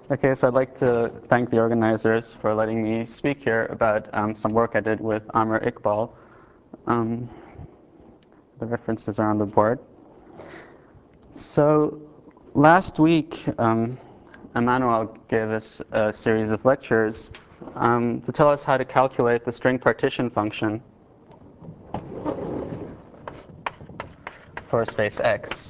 Okay, so I'd like to thank the organizers for letting me speak here about some work I did with Amr Iqbal. Um, the references are on the board. So last week, Emmanuel gave us a series of lectures to tell us how to calculate the string partition function for space X.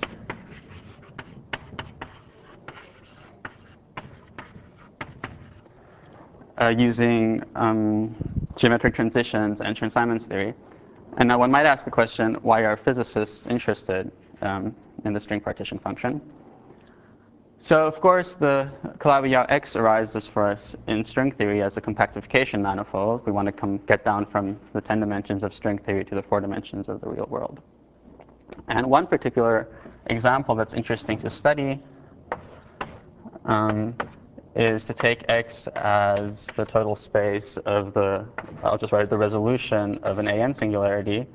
Using geometric transitions and Chern-Simons theory. And now one might ask the question, why are physicists interested in the string partition function? So of course, the Calabi-Yau X arises for us in string theory as a compactification manifold. We want to get down from the 10 dimensions of string theory to the 4 dimensions of the real world. And one particular example that's interesting to study is to take X as the total space of I'll just write the resolution of an AN singularity.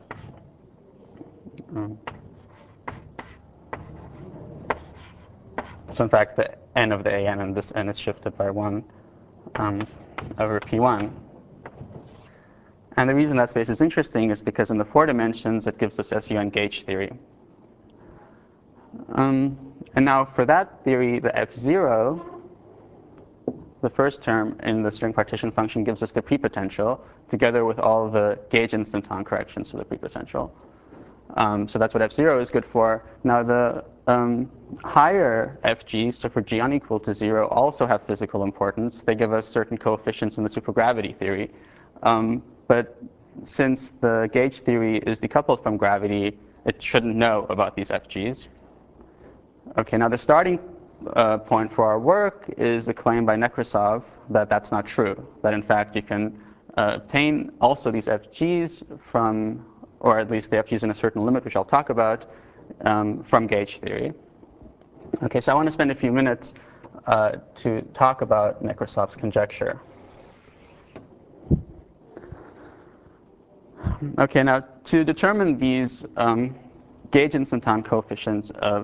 So in fact, the n of the AN and this n is shifted by 1 over P1. And the reason that space is interesting is because in the 4 dimensions, it gives us SUN gauge theory. And now for that theory, the F0, the first term in the string partition function, gives us the prepotential together with all the gauge instanton corrections to the prepotential. So that's what F0 is good for. Now the higher FGs, so for G unequal to 0, also have physical importance. They give us certain coefficients in the supergravity theory. But since the gauge theory is decoupled from gravity, it shouldn't know about these FGs. Okay, now the starting point for our work is a claim by Nekrasov that that's not true. That in fact you can obtain also these FGs from, or at least the FGs in a certain limit, which I'll talk about, from gauge theory. Okay, so I want to spend a few minutes to talk about Nekrasov's conjecture. Okay, now to determine these gauge instanton coefficients of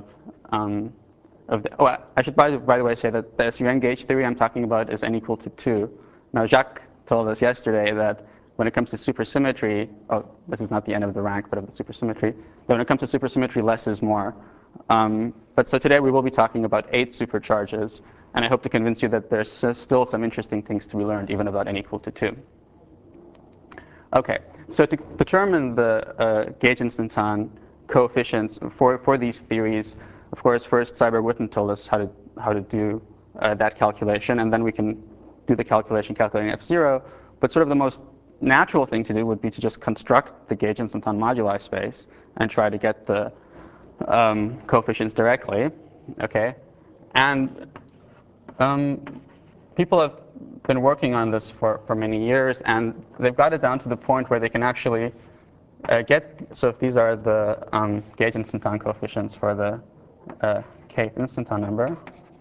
I should by the way say that the SUN gauge theory I'm talking about is n equal to 2. Now Jacques told us yesterday that when it comes to supersymmetry, this is not the end of the rank, but of the supersymmetry, that when it comes to supersymmetry, less is more. But so today we will be talking about 8 supercharges, and I hope to convince you that there's still some interesting things to be learned, even about n equal to 2. Okay, so to determine the gauge instanton coefficients for these theories, of course, first Seiberg-Witten told us how to do that calculation, and then we can do the calculation calculating F0. But sort of the most natural thing to do would be to just construct the gauge instanton moduli space and try to get the coefficients directly. Okay, and people have been working on this for many years, and they've got it down to the point where they can actually so if these are the gauge instanton coefficients for the kth instanton number,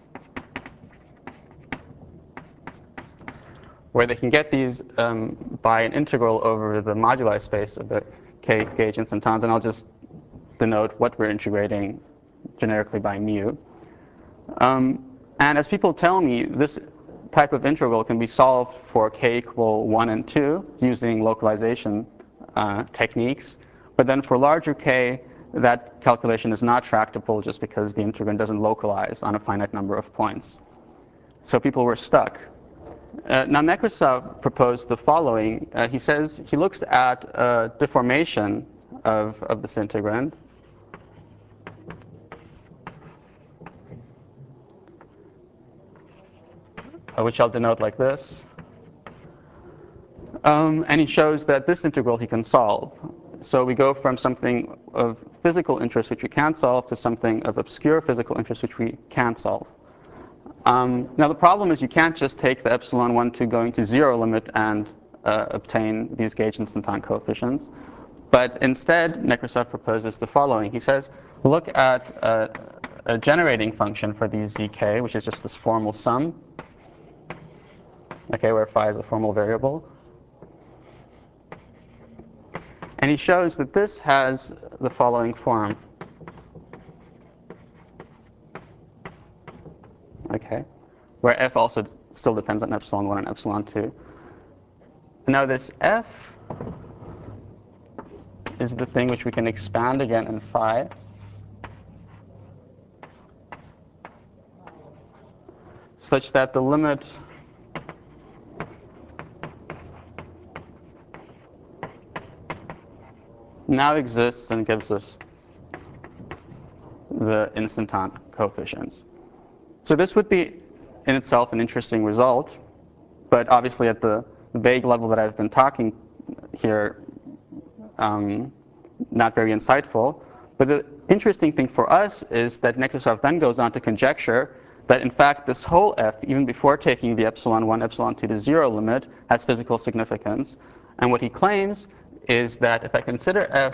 where they can get these by an integral over the moduli space of the kth gauge instantons, and I'll just denote what we're integrating generically by mu. And as people tell me, this type of integral can be solved for k equal 1 and 2 using localization techniques. But then for larger k, that calculation is not tractable just because the integrand doesn't localize on a finite number of points. So people were stuck. Now Nekrasov proposed the following. He says he looks at a deformation of this integrand. Which I'll denote like this. And he shows that this integral he can solve. So we go from something of physical interest which we can't solve to something of obscure physical interest which we can solve. Now the problem is you can't just take the epsilon 1, 2 going to 0 limit and obtain these gauge instanton coefficients. But instead, Nekrasov proposes the following. He says, look at a generating function for these zk, which is just this formal sum, okay, where phi is a formal variable. And he shows that this has the following form. Okay, where F also still depends on epsilon 1 and epsilon 2. Now this F is the thing which we can expand again in phi. Such that the limit now exists and gives us the instanton coefficients. So this would be in itself an interesting result, but obviously at the vague level that I've been talking here, not very insightful. But the interesting thing for us is that Nekrasov then goes on to conjecture that in fact this whole F, even before taking the epsilon 1, epsilon 2 to 0 limit, has physical significance. And what he claims is that if I consider F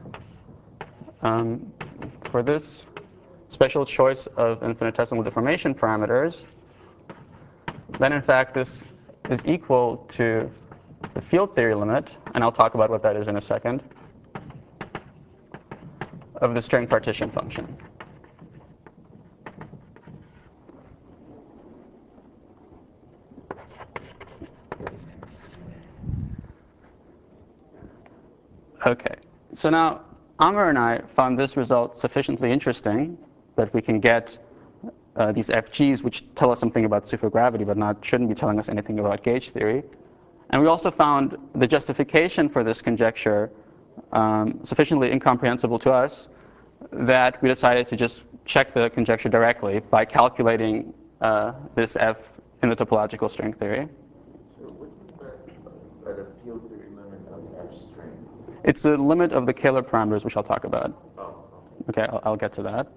for this special choice of infinitesimal deformation parameters, then in fact this is equal to the field theory limit, and I'll talk about what that is in a second, of the string partition function. Okay, so now Amr and I found this result sufficiently interesting that we can get these FGs which tell us something about supergravity but shouldn't be telling us anything about gauge theory. And we also found the justification for this conjecture sufficiently incomprehensible to us that we decided to just check the conjecture directly by calculating this F in the topological string theory. So what's the field theory limit of F string? It's the limit of the Kähler parameters, which I'll talk about. Oh. Okay, I'll get to that.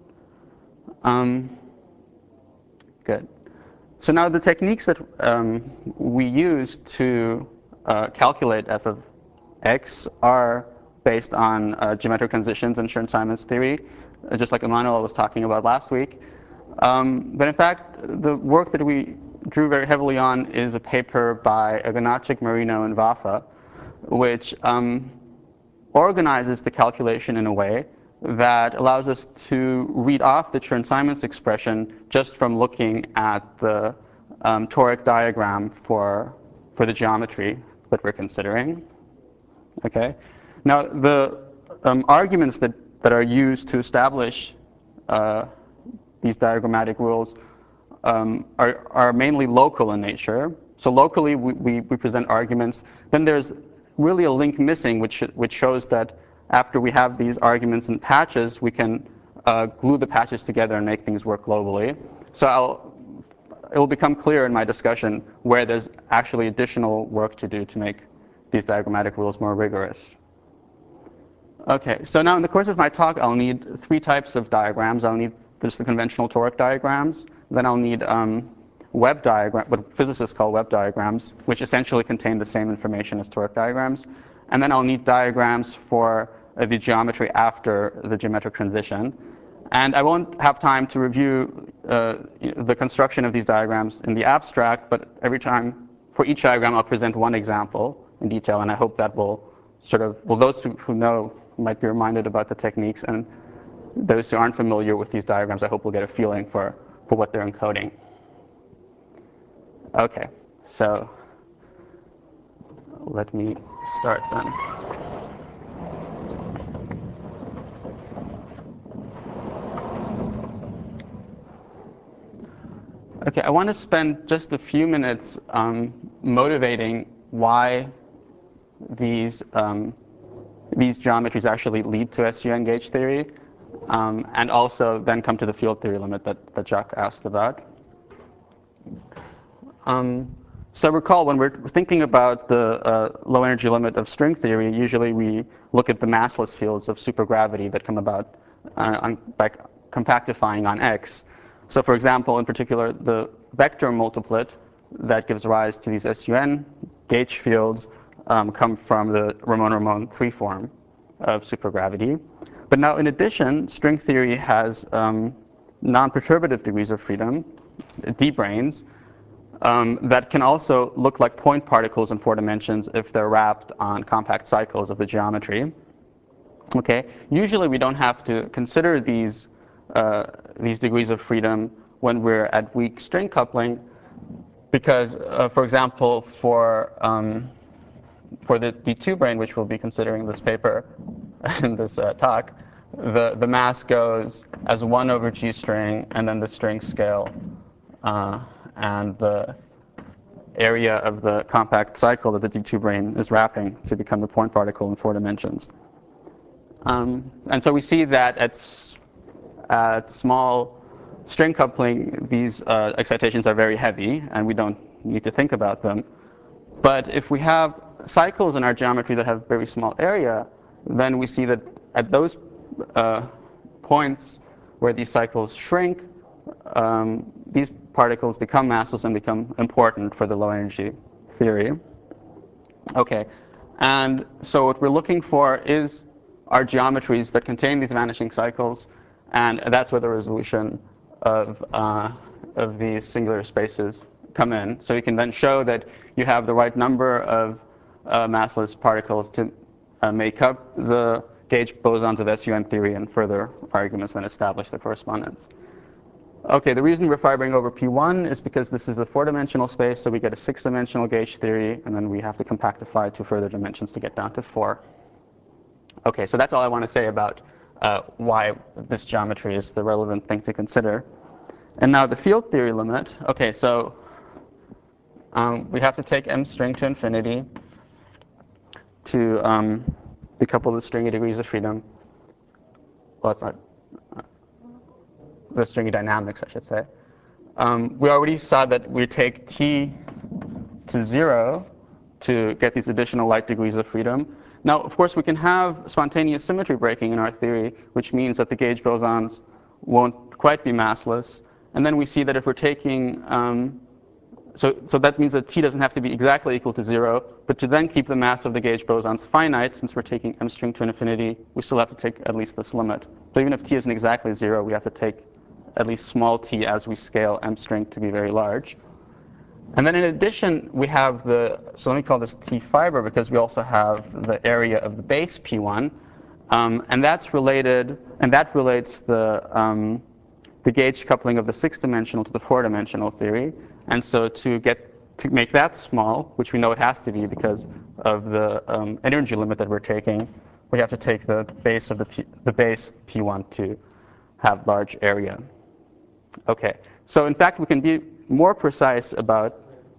Good. So now the techniques that we use to calculate F of X are based on geometric transitions in Chern-Simons theory, just like Emmanuel was talking about last week. But in fact, the work that we drew very heavily on is a paper by Ignacek, Marino, and Vafa, which organizes the calculation in a way that allows us to read off the Chern-Simons expression just from looking at the toric diagram for the geometry that we're considering. Okay. Now the arguments that are used to establish these diagrammatic rules are mainly local in nature. So locally we present arguments. Then there's really a link missing which shows that after we have these arguments in patches, we can glue the patches together and make things work globally. So it will become clear in my discussion where there's actually additional work to do to make these diagrammatic rules more rigorous. Okay, so now in the course of my talk, I'll need three types of diagrams. I'll need just the conventional toric diagrams. Then I'll need web diagrams, what physicists call web diagrams, which essentially contain the same information as toric diagrams. And then I'll need diagrams for the geometry after the geometric transition. And I won't have time to review the construction of these diagrams in the abstract, but every time, for each diagram, I'll present one example in detail, and I hope that will those who know might be reminded about the techniques, and those who aren't familiar with these diagrams, I hope will get a feeling for what they're encoding. Okay, so let me start then. Okay, I want to spend just a few minutes motivating why these geometries actually lead to SUN gauge theory, and also then come to the field theory limit that Jacques asked about. So recall, when we're thinking about the low energy limit of string theory, usually we look at the massless fields of supergravity that come about by compactifying on X. So for example, in particular, the vector multiplet that gives rise to these SUN gauge fields come from the Ramon-Ramon 3 form of supergravity. But now in addition, string theory has non-perturbative degrees of freedom, d-branes, that can also look like point particles in 4 dimensions if they're wrapped on compact cycles of the geometry. Okay, usually we don't have to consider these degrees of freedom when we're at weak string coupling, because, for example, for the D2 brane, which we'll be considering in this paper, in this talk, the mass goes as 1 over G string, and then the string scale, and the area of the compact cycle that the D2 brane is wrapping to become a point particle in 4 dimensions. And so we see that at small string coupling, these excitations are very heavy, and we don't need to think about them. But if we have cycles in our geometry that have very small area, then we see that at those points where these cycles shrink, these particles become massless and become important for the low energy theory. Okay, and so what we're looking for is our geometries that contain these vanishing cycles, and that's where the resolution of these singular spaces come in. So you can then show that you have the right number of massless particles to make up the gauge bosons of SUN theory, and further arguments then establish the correspondence. Okay, the reason we're fibering over P1 is because this is a 4-dimensional space, so we get a 6-dimensional gauge theory, and then we have to compactify to further dimensions to get down to 4. Okay, so that's all I want to say about why this geometry is the relevant thing to consider. And now the field theory limit. Okay, so we have to take M string to infinity to decouple the stringy degrees of freedom. Well, it's not the stringy dynamics, I should say. We already saw that we take T to 0 to get these additional light degrees of freedom. Now, of course, we can have spontaneous symmetry breaking in our theory, which means that the gauge bosons won't quite be massless. And then we see that if we're taking, so that means that T doesn't have to be exactly equal to 0, but to then keep the mass of the gauge bosons finite, since we're taking M string to infinity, we still have to take at least this limit. So even if T isn't exactly 0, we have to take at least small t as we scale M string to be very large. And then in addition, we have so let me call this T fiber, because we also have the area of the base P1. And that's related, and that relates the gauge coupling of the 6-dimensional to the 4-dimensional theory. And so to make that small, which we know it has to be because of the energy limit that we're taking, we have to take the base of the base P1 to have large area. Okay, so in fact, we can be more precise about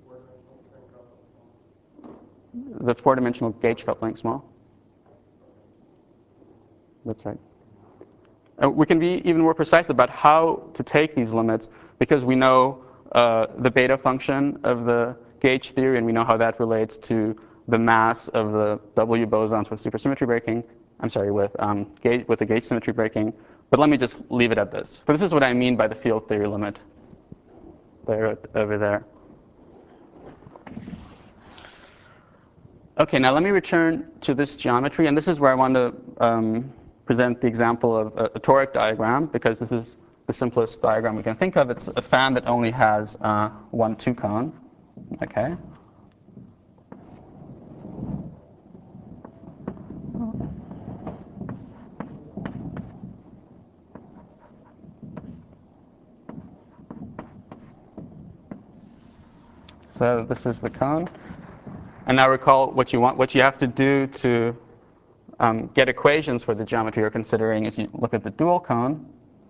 the 4-dimensional gauge coupling small. That's right. We can be even more precise about how to take these limits, because we know the beta function of the gauge theory, and we know how that relates to the mass of the W bosons with supersymmetry breaking. I'm sorry, with the gauge symmetry breaking. But let me just leave it at this. But this is what I mean by the field theory limit. There, over there. Okay, now let me return to this geometry, and this is where I want to present the example of a toric diagram, because this is the simplest diagram we can think of. It's a fan that only has one 2-cone. Okay. So this is the cone. And now recall what you have to do to get equations for the geometry you're considering is you look at the dual cone.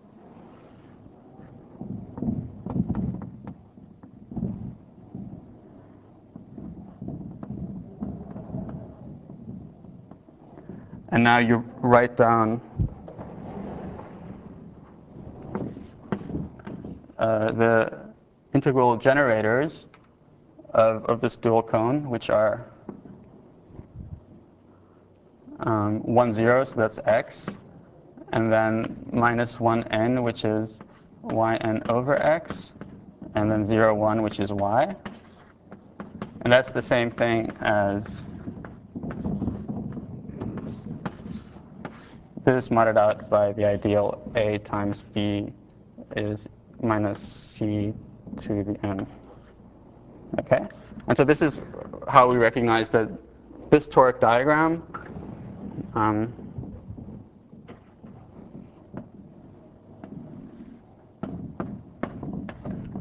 And now you write down the integral generators of this dual cone, which are 1, 0, so that's x, and then minus 1n, which is yn over x, and then 0, 1, which is y. And that's the same thing as this modded out by the ideal a times b is minus c to the n. Okay? And so this is how we recognize that this toric diagram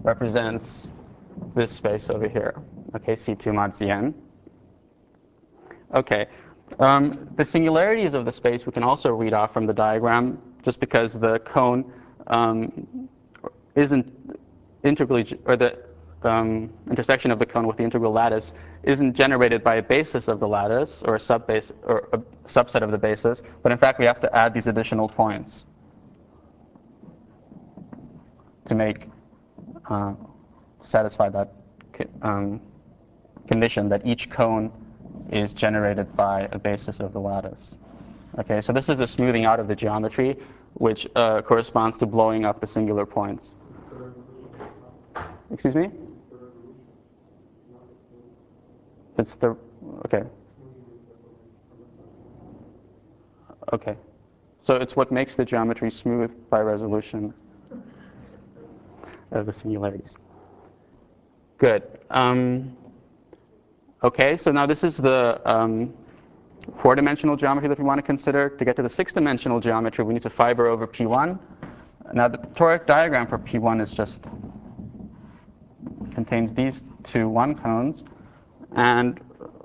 represents this space over here, okay, C2 mod Zn. Okay, the singularities of the space we can also read off from the diagram, just because the cone isn't integrally, or the intersection of the cone with the integral lattice isn't generated by a basis of the lattice or a subbase or a subset of the basis, but in fact we have to add these additional points to make satisfy that condition that each cone is generated by a basis of the lattice. Okay, so this is a smoothing out of the geometry, which corresponds to blowing up the singular points. Excuse me? It's the, okay. Okay. So it's what makes the geometry smooth by resolution of the singularities. Good. Okay, so now this is the four-dimensional geometry that we want to consider. To get to the six-dimensional geometry, we need to fiber over P1. Now the toric diagram for P1 is just contains these two one cones, and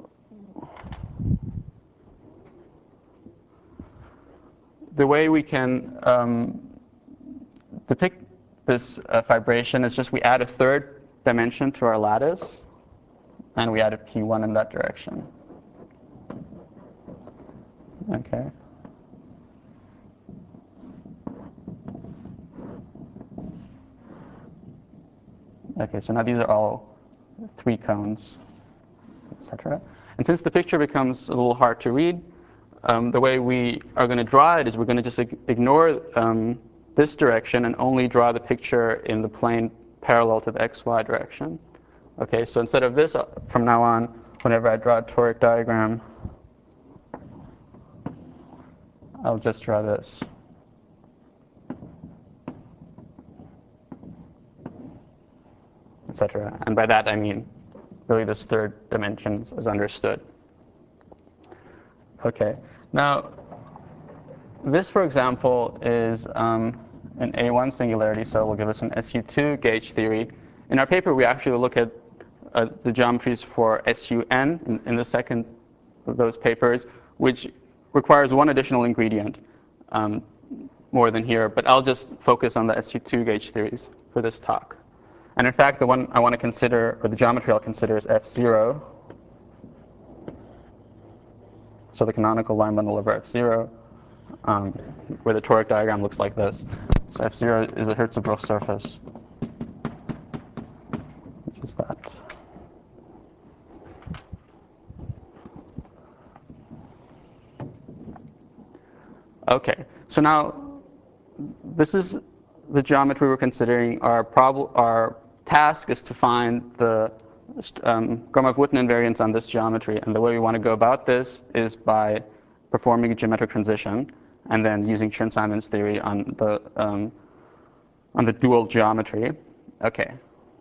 the way we can depict this fibration is just we add a third dimension to our lattice, and we add a P1 in that direction. Okay. Okay, so now these are all three cones, etc. And since the picture becomes a little hard to read, the way we are going to draw it is we're going to just ignore this direction and only draw the picture in the plane parallel to the xy direction. Okay, so instead of this, from now on, whenever I draw a toric diagram, I'll just draw this. Etc. And by that I mean really this third dimension is understood. Okay, now this, for example, is an A1 singularity, so it will give us an SU2 gauge theory. In our paper, we actually look at the geometries for SUN in the second of those papers, which requires one additional ingredient more than here, but I'll just focus on the SU2 gauge theories for this talk. And in fact, the one I want to consider, or the geometry I'll consider, is F0. So the canonical line bundle over F0, where the toric diagram looks like this. So F0 is a Hirzebruch surface, which is that. Okay, so now this is the geometry we're considering. Our task is to find the Gromov-Witten invariance on this geometry, and the way we want to go about this is by performing a geometric transition and then using Chern-Simons theory on the dual geometry. Okay.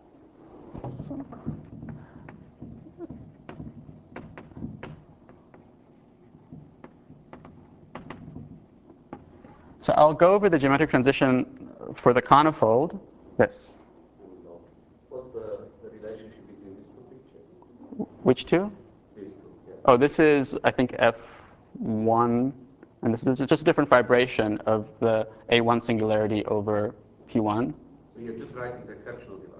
So I'll go over the geometric transition for the conifold. Yes. What's the relationship between these two pictures? Which two? These two, yeah. Oh, this is, I think, F1, and this is just a different vibration of the A1 singularity over P1. So you're just writing the exceptional device.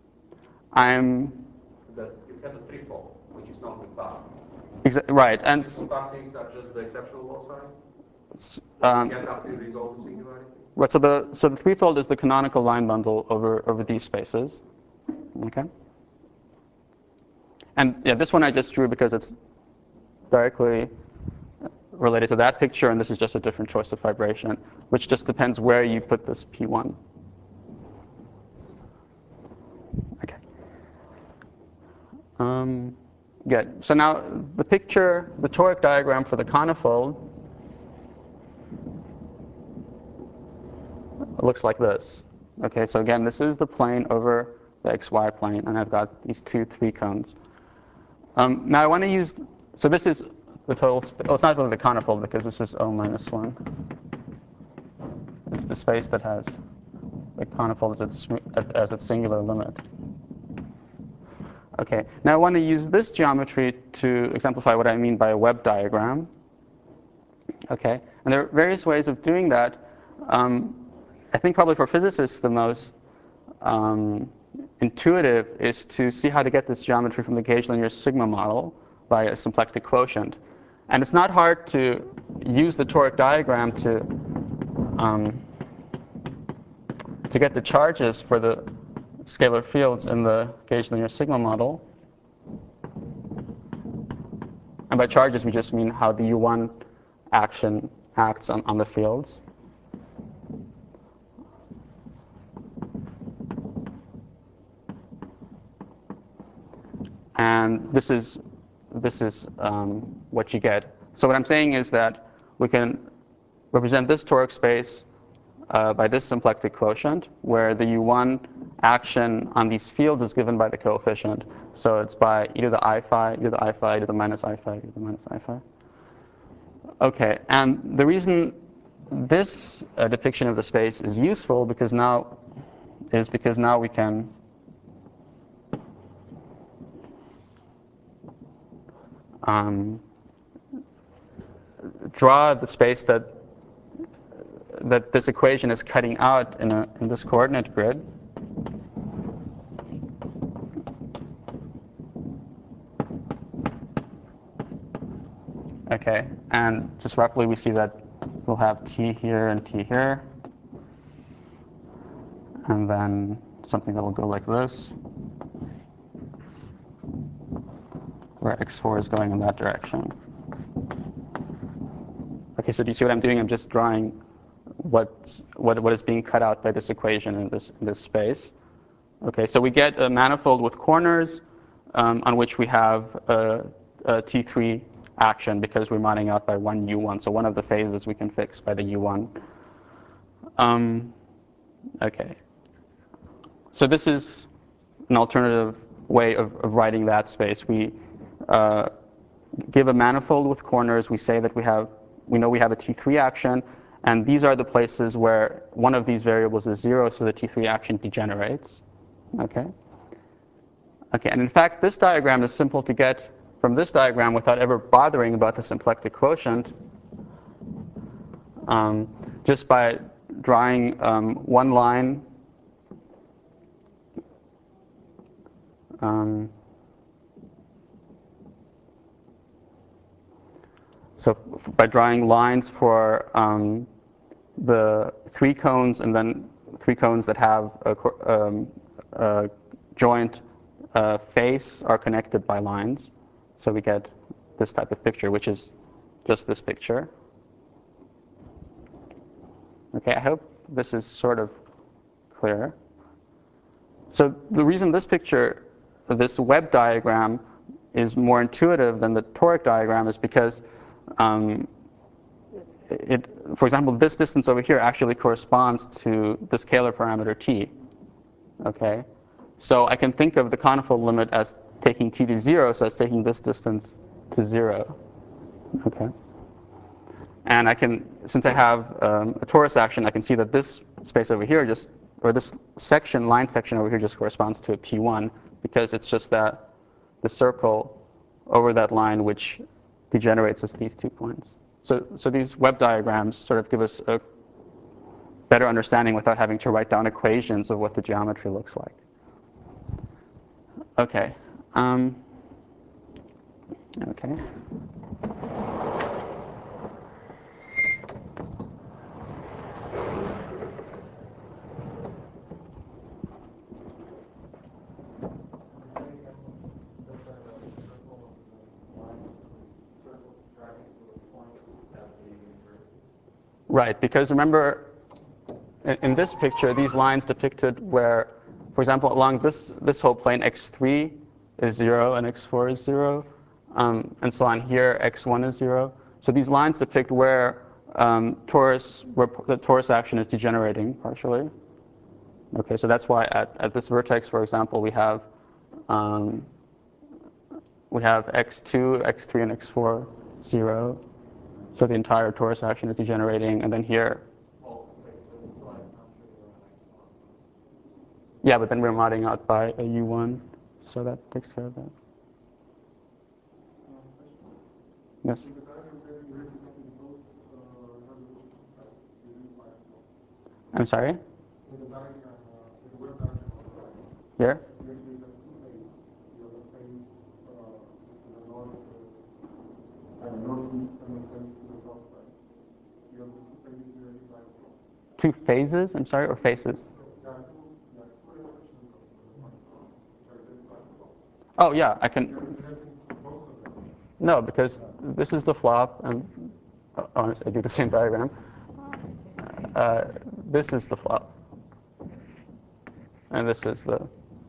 That you have a threefold, which is not with bar. Right, and These bar things are just the exceptional wall side. Um, You get after you resolve the singularity. right, so the threefold is the canonical line bundle over these spaces. Okay. And yeah, this one I just drew because it's directly related to that picture, and this is just a different choice of vibration, which just depends where you put this P1. Okay. Good. So now the picture, the toric diagram for the conifold looks like this. Okay, so again, this is the plane over the xy plane, and I've got these three cones. Now I want to use, so this is the total, it's not really the conifold because this is O minus 1. It's the space that has the conifold as its singular limit. Okay, now I want to use this geometry to exemplify what I mean by a web diagram. Okay, and there are various ways of doing that. I think probably for physicists the most intuitive is to see how to get this geometry from the gauge linear sigma model by a symplectic quotient. And it's not hard to use the toric diagram to get the charges for the scalar fields in the gauge linear sigma model. And by charges, we just mean how the U1 action acts on the fields. And this is what you get. So what I'm saying is that we can represent this toric space by this symplectic quotient, where the U1 action on these fields is given by the coefficient. So it's by e to the I phi, e to the I phi, e to the minus I phi, e to the minus I phi. Okay, and the reason this depiction of the space is useful because now we can draw the space that this equation is cutting out in this coordinate grid. Okay, and just roughly we see that we'll have t here and t here, and then something that will go like this, where x4 is going in that direction. Okay, so do you see what I'm doing? I'm just drawing what is being cut out by this equation in this space. Okay, so we get a manifold with corners on which we have a T3 action because we're modding out by one U1. So one of the phases we can fix by the U1. Okay. So this is an alternative way of writing that space. We give a manifold with corners. We say that we know we have a T3 action. And these are the places where one of these variables is 0, so the T3 action degenerates. Okay. Okay, and in fact, this diagram is simple to get from this diagram without ever bothering about the symplectic quotient, just by drawing one line so by drawing lines for the three cones and then three cones that have a joint face are connected by lines. So we get this type of picture, which is just this picture. Okay, I hope this is sort of clear. So the reason this picture, this web diagram, is more intuitive than the toric diagram is because for example, this distance over here actually corresponds to the scalar parameter t. Okay, so I can think of the conifold limit as taking t to 0, so as taking this distance to 0. Okay, and I can, since I have a torus action, I can see that this space over here or this line section over here just corresponds to a p1 because it's just the circle over that line which degenerates as these 2 points. So these web diagrams sort of give us a better understanding without having to write down equations of what the geometry looks like. Okay. Okay. Right, because remember, in this picture, these lines depicted where, for example, along this whole plane, x3 is 0 and x4 is 0, and so on here, x1 is 0. So these lines depict where the torus action is degenerating partially. Okay, so that's why at this vertex, for example, we have x2, x3, and x4 0. So the entire torus action is degenerating, and then here. Yeah, but then we're modding out by a U1, so that takes care of that. Yes? I'm sorry? Here? Two phases, I'm sorry, or faces? Oh yeah, I can. No, because this is the flop, and I do the same diagram. This is the flop, and this is the.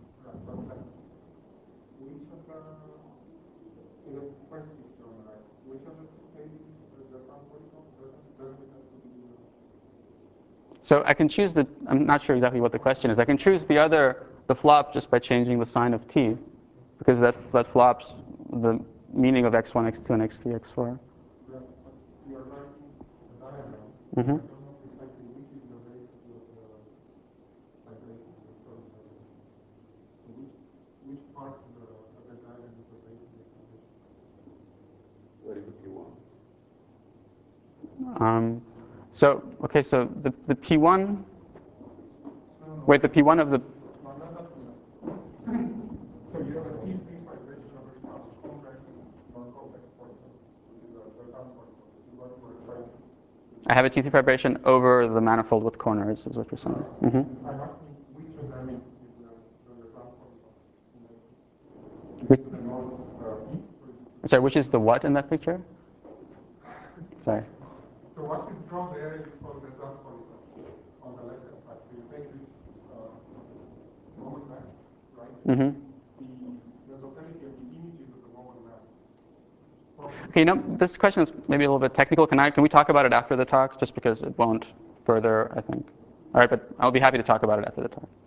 So I can choose the. I'm not sure exactly what the question is. I can choose the flop just by changing the sign of t, because that flops the meaning of x1, x2, and x3, x4. Mm-hmm. So okay, so the P1. Wait, the P1 of the. So you have a T speed vibration over some convex non-convex particle, which is a Bernoulli particle. This is what you were trying to. I have a T3 vibration over the manifold with corners, is what you're saying. Mm-hmm. I'm asking which of them is the Bernoulli particle? Which, the north sorry, which is the what in that picture? Sorry. So what you draw there is called the Bernoulli particle on the left hand side. So you take this moment map, right? Mm-hmm. The locality of the images of the moment map. Okay, this question is maybe a little bit technical. Can we talk about it after the talk? Just because it won't further, I think. All right, but I'll be happy to talk about it after the talk.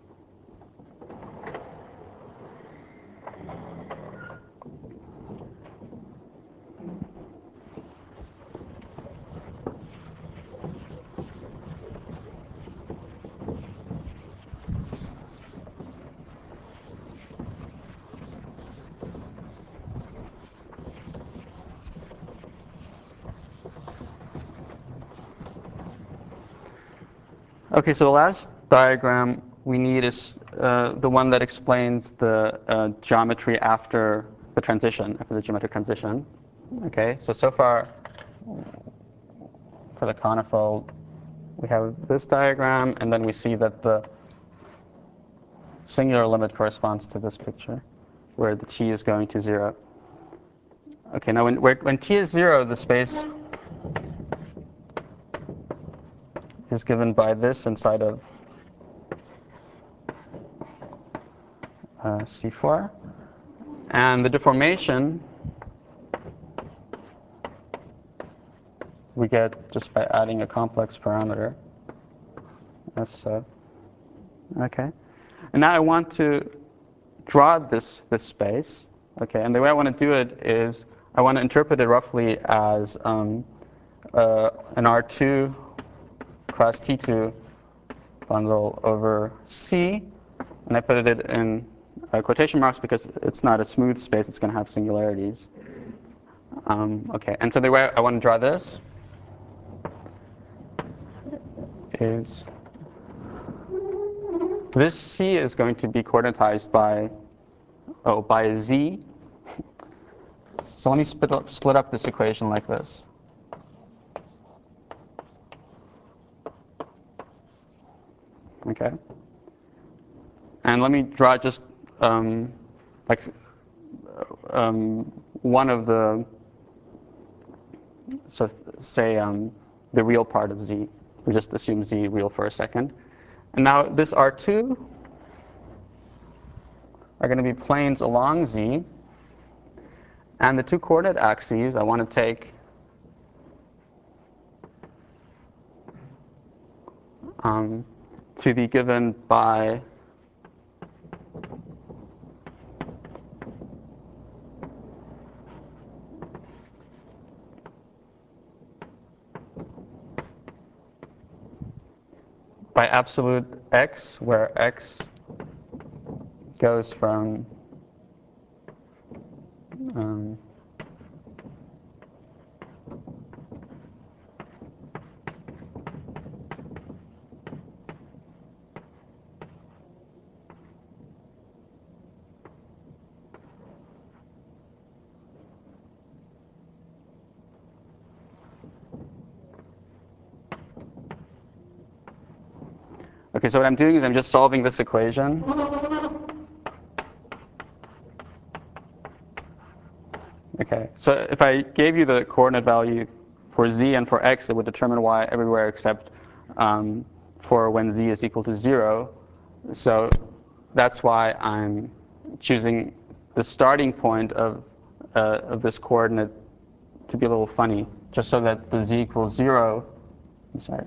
Okay, so the last diagram we need is the one that explains the geometry after the transition, after the geometric transition. Okay, so far for the conifold, we have this diagram, and then we see that the singular limit corresponds to this picture, where the t is going to 0. Okay, now when t is 0, the space is given by this inside of C4. And the deformation we get just by adding a complex parameter. That's so. Okay. And now I want to draw this space. Okay, and the way I want to do it is I want to interpret it roughly as an R2 cross T2 bundle over C, and I put it in quotation marks because it's not a smooth space, it's going to have singularities. Okay, and so the way I want to draw this is this C is going to be coordinatized by a Z. So let me split up this equation like this. Okay. And let me draw just like one of the, so say the real part of Z. We just assume Z real for a second. And now this R2 are going to be planes along Z. And the two coordinate axes I want to take to be given by absolute x, where x goes from okay, so what I'm doing is I'm just solving this equation. Okay, so if I gave you the coordinate value for z and for x, it would determine y everywhere except for when z is equal to 0. So that's why I'm choosing the starting point of this coordinate to be a little funny, just so that the z equals 0. I'm sorry.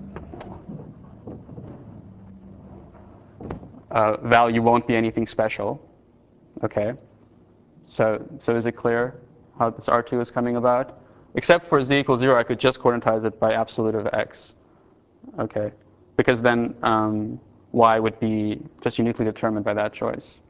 Value won't be anything special. Okay. So is it clear how this R2 is coming about? Except for z equals 0, I could just coordinatize it by absolute of x. Okay. Because then y would be just uniquely determined by that choice.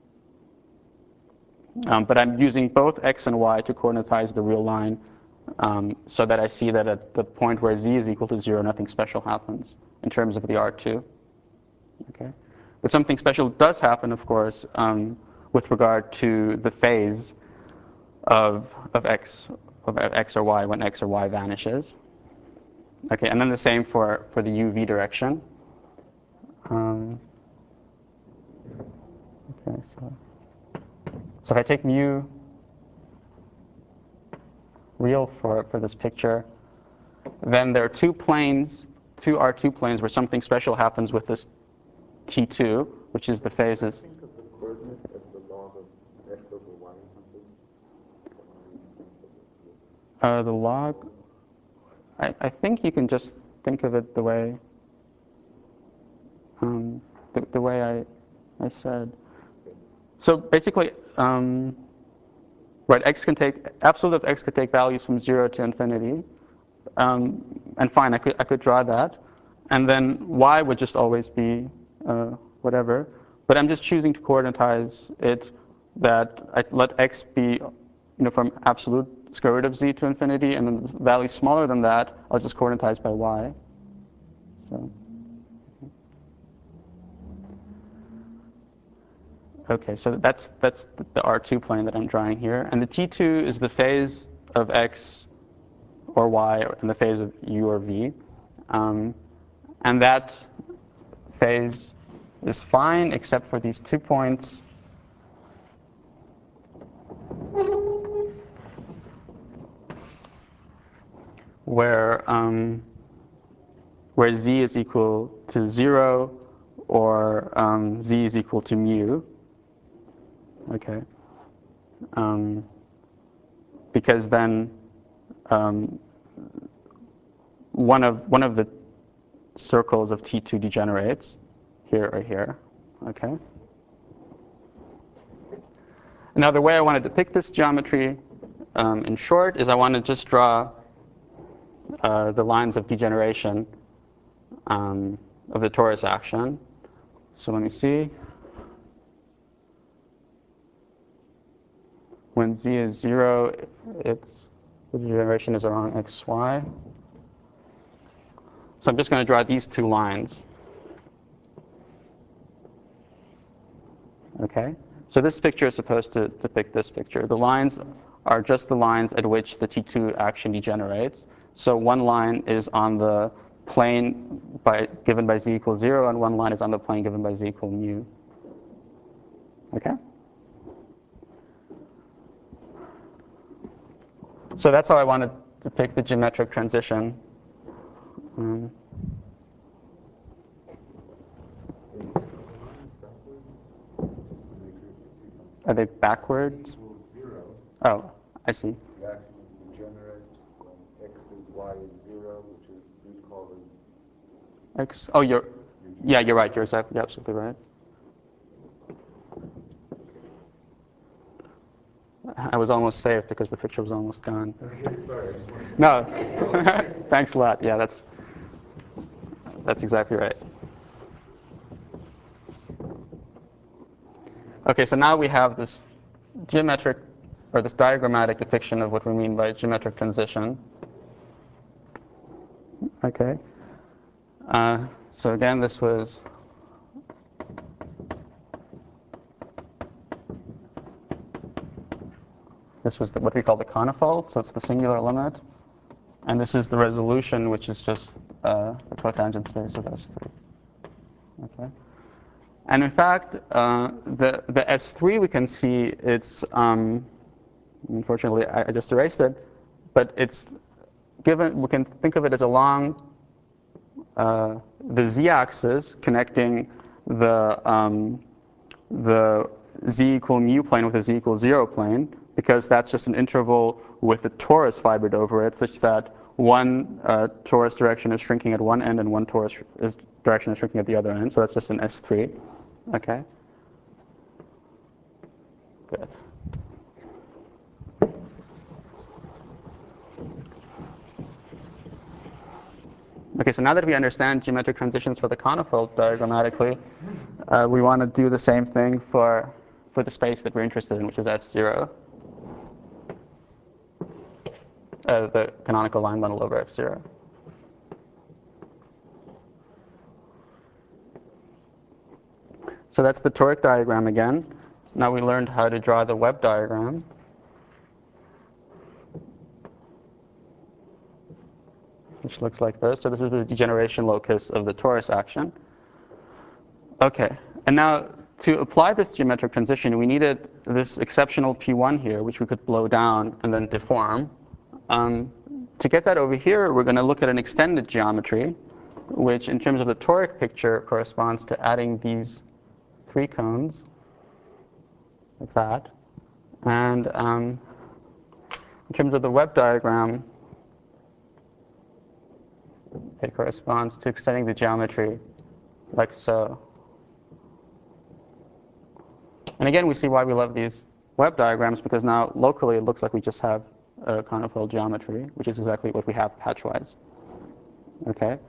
But I'm using both x and y to coordinatize the real line so that I see that at the point where z is equal to 0, nothing special happens in terms of the R2. Okay. But something special does happen, of course, with regard to the phase of x or y when x or y vanishes. Okay, and then the same for the uv direction. Okay, so if I take mu real for this picture, then there are two planes, two R2 planes where something special happens with this T2, which is the phases. Think of the coordinate as the log of x over y something. The log, I think you can just think of it the way the way I said. So basically, right, absolute of x could take values from 0 to infinity, and fine, I could draw that, and then y would just always be whatever. But I'm just choosing to coordinatize it that I let x be, from absolute square root of z to infinity, and then the value smaller than that, I'll just coordinatize by y. So. Okay, so that's the R2 plane that I'm drawing here, and the T2 is the phase of x or y and the phase of u or v, and that phase is fine except for these 2 points where z is equal to 0 or z is equal to mu. Okay, because then one of the circles of T2 degenerates here or here. Okay. Now the way I want to depict this geometry, in short, is I want to just draw the lines of degeneration of the torus action. So let me see. When z is 0, the degeneration is along xy. So I'm just going to draw these 2 lines. Okay? So this picture is supposed to depict this picture. The lines are just the lines at which the T2 action degenerates. So one line is on the plane given by z equals 0, and one line is on the plane given by z equals mu. Okay? So that's how I want to depict the geometric transition. Are they backwards? Oh, I see. The action is degenerate when x is y is 0, which is we'd call it X. Oh, you're right. You're absolutely right. I was almost safe because the picture was almost gone. Okay, sorry. No, thanks a lot. Yeah, that's exactly right. Okay, so now we have this geometric, or this diagrammatic depiction of what we mean by geometric transition. Okay. So again, this was what we call the conifold, so it's the singular limit. And this is the resolution, which is just the cotangent space of S3. Okay. And in fact, the S3 we can see it's, unfortunately I just erased it, but it's given, we can think of it as along the z-axis connecting the z equal mu plane with the z equals 0 plane, because that's just an interval with a torus fibered over it, such that one torus direction is shrinking at one end and one torus direction is shrinking at the other end. So that's just an S3. Okay. Good. Okay, so now that we understand geometric transitions for the conifold diagrammatically, we want to do the same thing for the space that we're interested in, which is F0. The canonical line bundle over F0. So that's the toric diagram again. Now we learned how to draw the web diagram. Which looks like this. So this is the degeneration locus of the torus action. Okay, and now to apply this geometric transition, we needed this exceptional P1 here, which we could blow down and then deform. To get that over here, we're going to look at an extended geometry, which in terms of the toric picture corresponds to adding these three cones, like that. And in terms of the web diagram, it corresponds to extending the geometry like so. And again, we see why we love these web diagrams, because now locally it looks like we just have a conifold geometry, which is exactly what we have patchwise. Okay.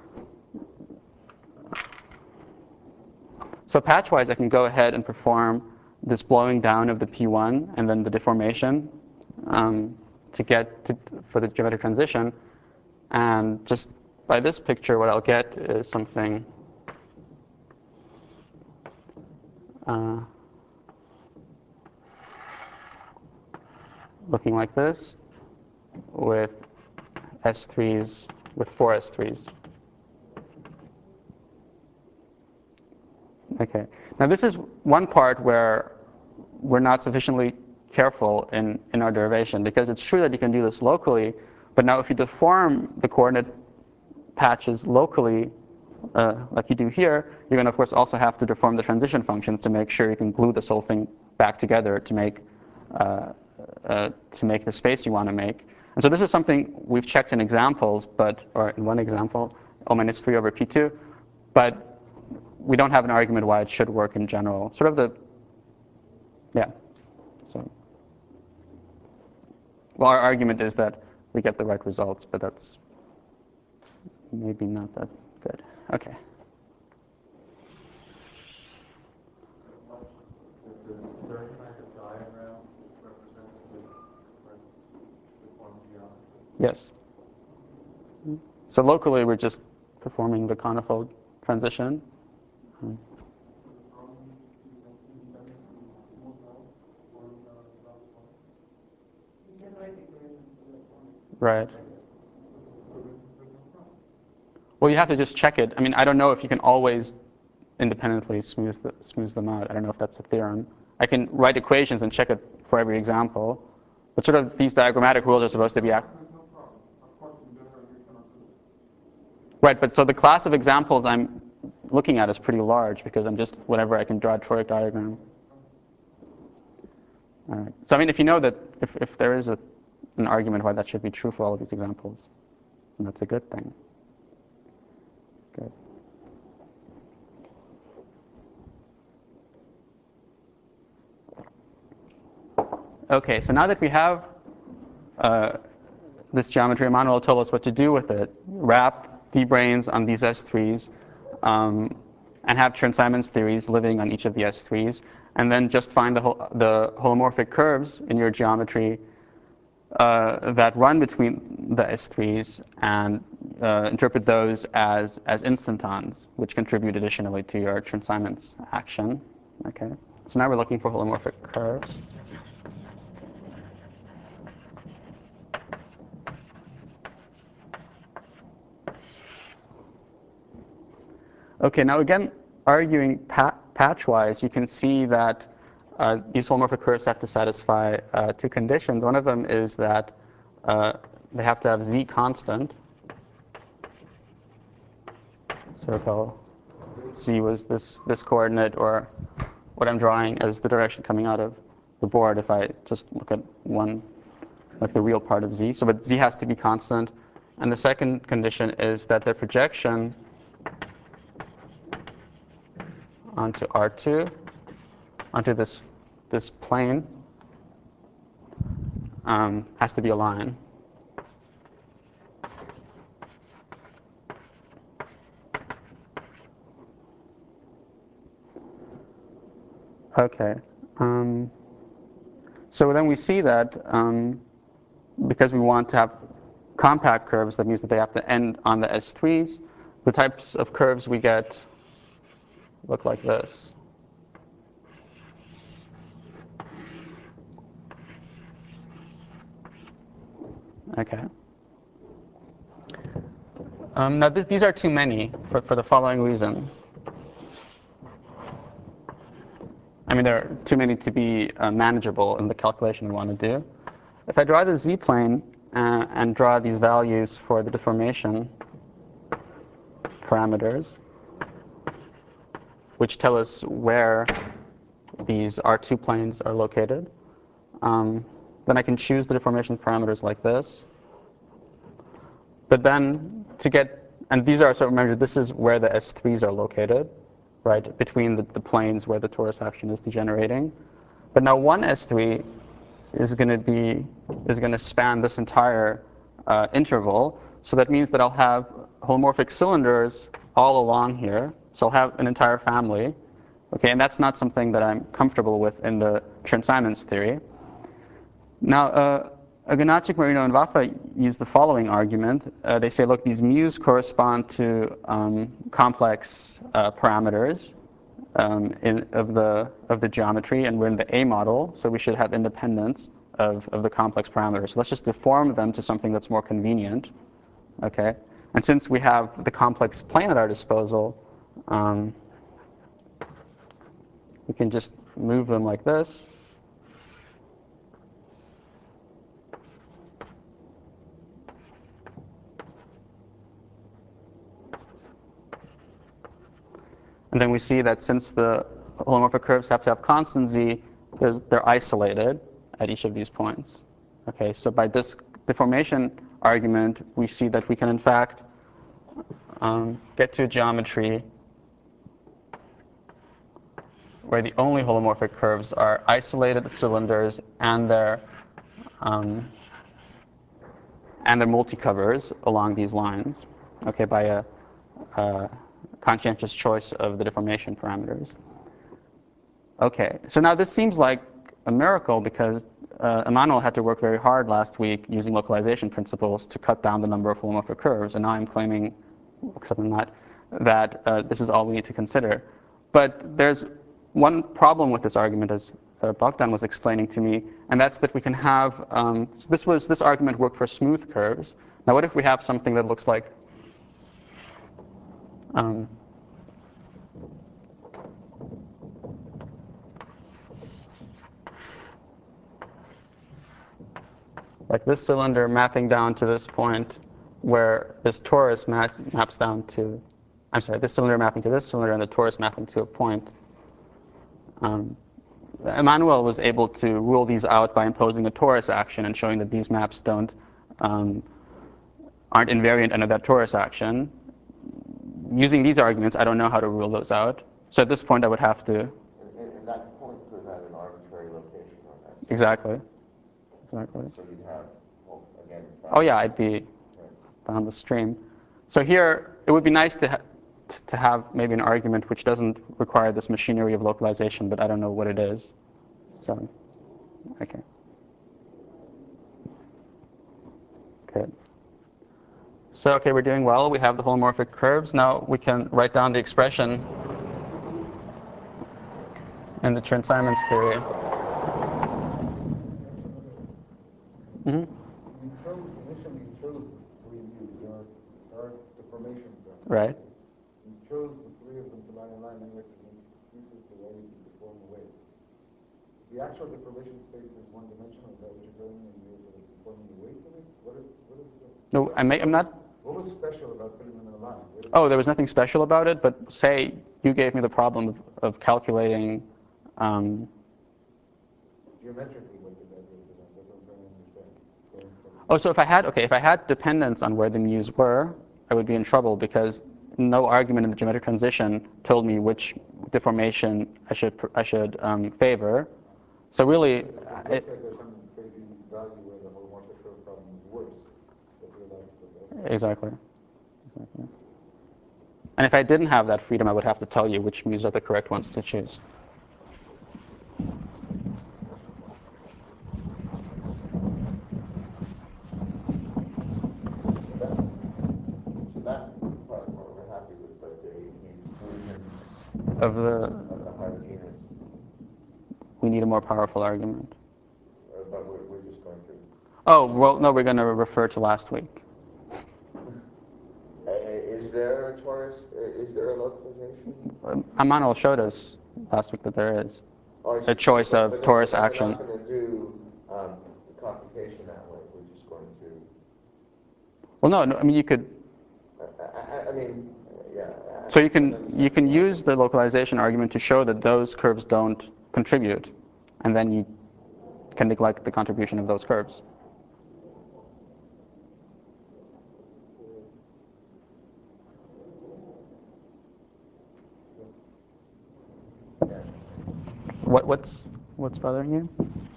So patchwise, I can go ahead and perform this blowing down of the P1 and then the deformation to get for the geometric transition. And just by this picture, what I'll get is something looking like this, with S3s, with 4 S3s. Okay. Now this is one part where we're not sufficiently careful in our derivation, because it's true that you can do this locally, but now if you deform the coordinate patches locally, like you do here, you're going to, of course, also have to deform the transition functions to make sure you can glue this whole thing back together to make the space you want to make. And so this is something we've checked in examples, or in one example, O-3 over P2, but we don't have an argument why it should work in general. Sort of the, yeah. So, well, our argument is that we get the right results, but that's maybe not that good. Okay. The diagrammatic diagram represents the deformed geometry. Yes. So locally, we're just performing the conifold transition. Right. Well, you have to just check it. I mean, I don't know if you can always independently smooth them out. I don't know if that's a theorem. I can write equations and check it for every example. But sort of these diagrammatic rules are supposed to be right, but so the class of examples I'm looking at is pretty large, because I'm just whenever I can draw a toric diagram. All right. So I mean, if you know that if there is an argument why that should be true for all of these examples, then that's a good thing. Good. Okay, so now that we have this geometry, Emmanuel told us what to do with it. Wrap D-branes on these S3s and have Chern-Simons theories living on each of the S3s. and then just find the holomorphic curves in your geometry that run between the S3s and interpret those as instantons, which contribute additionally to your Chern-Simons action. Okay, so now we're looking for holomorphic curves. Okay, now again, arguing patchwise, you can see that these holomorphic curves have to satisfy two conditions. One of them is that they have to have z constant. So recall z was this coordinate, or what I'm drawing as the direction coming out of the board if I just look at one, like the real part of z. So but z has to be constant. And the second condition is that their projection onto R2, onto this plane, has to be a line. Okay. So then we see that because we want to have compact curves, that means that they have to end on the S3s. The types of curves we get look like this. Okay. Now these are too many for the following reason. I mean, there are too many to be manageable in the calculation we want to do. If I draw the z-plane and draw these values for the deformation parameters, which tell us where these R2 planes are located, then I can choose the deformation parameters like this. But then to get, and these are, so remember, this is where the S3s are located, right, between the planes where the torus action is degenerating. But now one S3 is going to span this entire interval. So that means that I'll have holomorphic cylinders all along here. So I'll have an entire family. Okay, and that's not something that I'm comfortable with in the Chern-Simons theory. Now, Agonachik, Marino, and Vafa use the following argument. They say, look, these mu's correspond to complex parameters of the geometry, and we're in the A model, so we should have independence of the complex parameters. So let's just deform them to something that's more convenient. Okay, and since we have the complex plane at our disposal, we can just move them like this. And then we see that since the holomorphic curves have to have constant z, they're isolated at each of these points. Okay, so by this deformation argument, we see that we can in fact get to a geometry where the only holomorphic curves are isolated cylinders and their multicovers along these lines. Okay, by a conscientious choice of the deformation parameters. Okay, so now this seems like a miracle because Emmanuel had to work very hard last week using localization principles to cut down the number of holomorphic curves, and now I'm claiming, except I'm not, that this is all we need to consider. But there's one problem with this argument, as Bogdan was explaining to me, and that's that we can have, this argument worked for smooth curves. Now what if we have something that looks like this cylinder mapping down to this point where this torus maps down to, I'm sorry, this cylinder mapping to this cylinder and the torus mapping to a point. Emmanuel was able to rule these out by imposing a torus action and showing that these maps aren't invariant under that torus action. Using these arguments, I don't know how to rule those out. So at this point, I would have to. And that point was at an arbitrary location on that. Exactly. Exactly. So you'd have, well, again. Oh yeah, I'd be down the stream. So here, it would be nice to to have maybe an argument which doesn't require this machinery of localization, but I don't know what it is. So, okay. Good. So, okay, we're doing well. We have the holomorphic curves. Now we can write down the expression in the Chern-Simons theory. Mm-hmm. Initially you chose three views. There are deformations there. Right. You chose the three of them to lie in line, and you have to make excuses for why you can deform away. The actual deformation space is one-dimensional. Is that what you're telling me? You're sort of deforming away from it? What is the... No, I'm not... What was special about putting them in a line? Oh, there was nothing special about it, but say you gave me the problem of calculating... Geometrically, what did that do to them? That's what I'm trying to understand. Oh, so if I had dependence on where the mu's were, I would be in trouble because no argument in the geometric transition told me which deformation I should favor. So really, it looks like there's some crazy value where the holomorphic curve problem is worse. That you're allowed to exactly. And if I didn't have that freedom, I would have to tell you which mu's are the correct ones to choose. So that part we're happy with, but the inclusion Of the higher genus. We need a more powerful argument. But we're just going to... Oh, well, no, we're going to refer to last week. Is there a torus? Is there a localization? Emmanuel showed us last week that there is a choice of but torus we're action. We're not going to do the computation that way. We're just going to... Well, no, I mean, you could... I mean, yeah. So you can use the localization argument to show that those curves don't contribute, and then you can neglect the contribution of those curves. What's bothering you?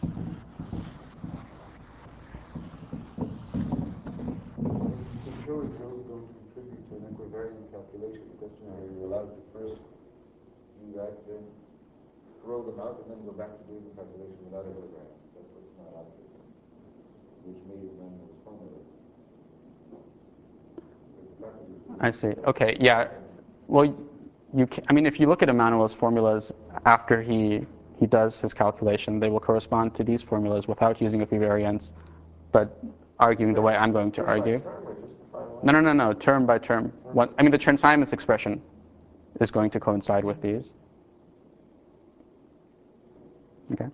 You can show if those don't contribute to an equivariant calculation. The question is, are you allowed to first do that, then throw them out, and then go back to doing the calculation without equivariance? That's what's not obvious, which made Emmanuel's formulas. I see. Okay, yeah. Well, I mean, if you look at Emmanuel's formulas after he does his calculation, they will correspond to these formulas without using equivariance, but arguing the way I'm going to argue. No. Term by term. I mean, the Chern-Simons expression is going to coincide with these. Okay.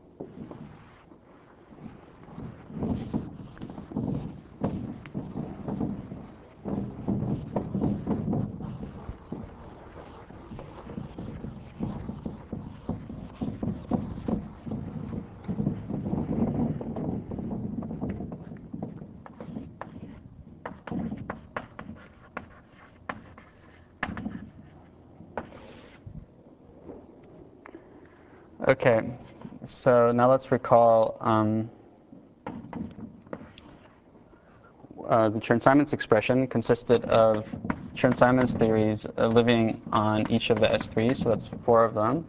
Okay, so now let's recall the Chern-Simons expression consisted of Chern-Simons theories living on each of the S3s, so that's 4 of them.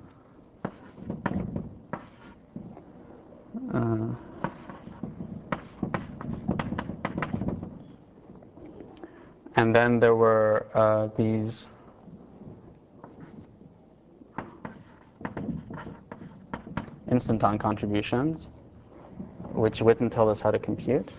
And then there were these instanton contributions, which Witten told us how to compute.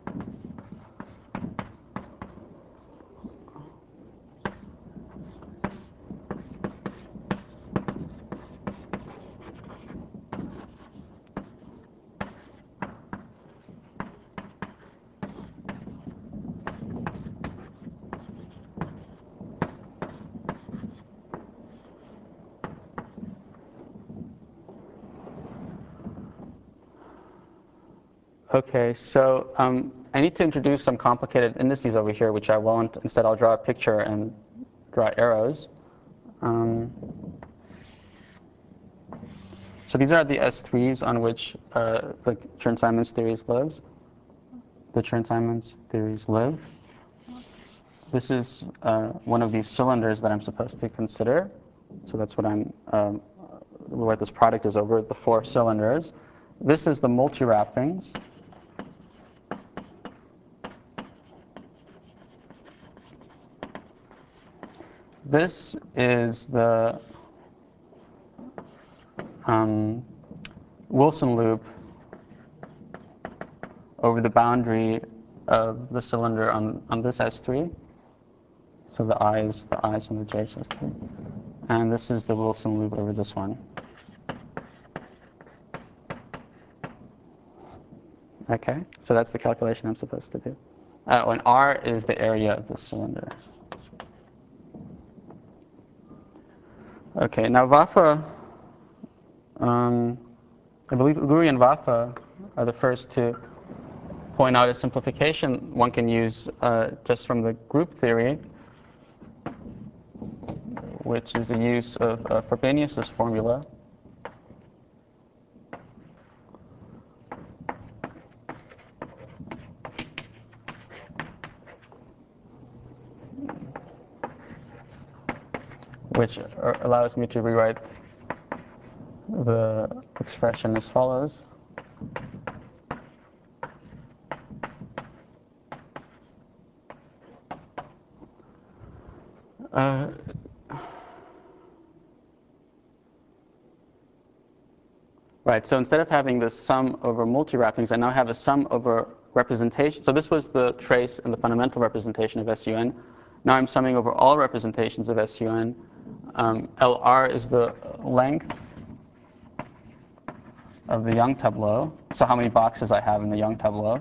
Okay, so I need to introduce some complicated indices over here, which I won't. Instead, I'll draw a picture and draw arrows. So these are the S3s on which the Chern-Simons theories lives. The Chern-Simons theories live. this is one of these cylinders that I'm supposed to consider. So that's what what this product is over the 4 cylinders. This is the multi-wrappings. This is the Wilson loop over the boundary of the cylinder on this S3. So the I's on the J's S3. And this is the Wilson loop over this one. Okay, so that's the calculation I'm supposed to do. And R is the area of the cylinder. Okay, now Vafa, I believe Uguri and Vafa are the first to point out a simplification one can use just from the group theory, which is the use of Frobenius' formula. Which allows me to rewrite the expression as follows. Right, so instead of having this sum over multi-wrappings, I now have a sum over representation. So this was the trace and the fundamental representation of SUN. Now I'm summing over all representations of SUN. LR is the length of the Young tableau. So how many boxes I have in the Young tableau.